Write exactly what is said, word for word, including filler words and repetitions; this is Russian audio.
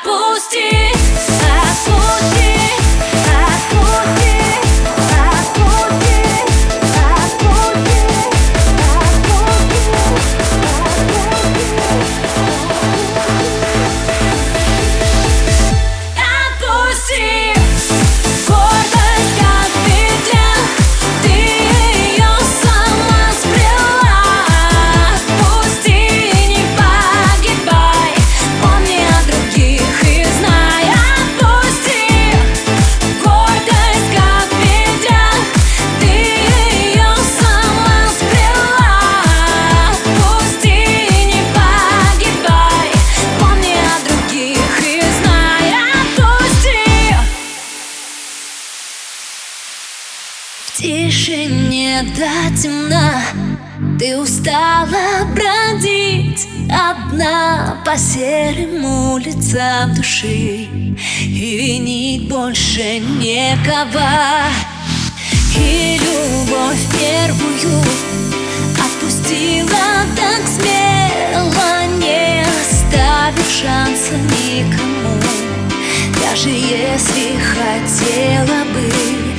Отпусти, отпусти, отпусти, отпусти, отпусти, отпусти. Гордость как петля, ты ее сама сплела. Отпусти, не погибай, помни о других и знай. Отпусти, гордость как петля, ты ее сама сплела. Отпусти, не погибай, помни о других и знай. Отпусти. В тишине до темна ты устала бродить одна по серым улицам души, и винить больше некого. И любовь первую отпустила так смело, не оставив шанса никому, даже если хотела бы.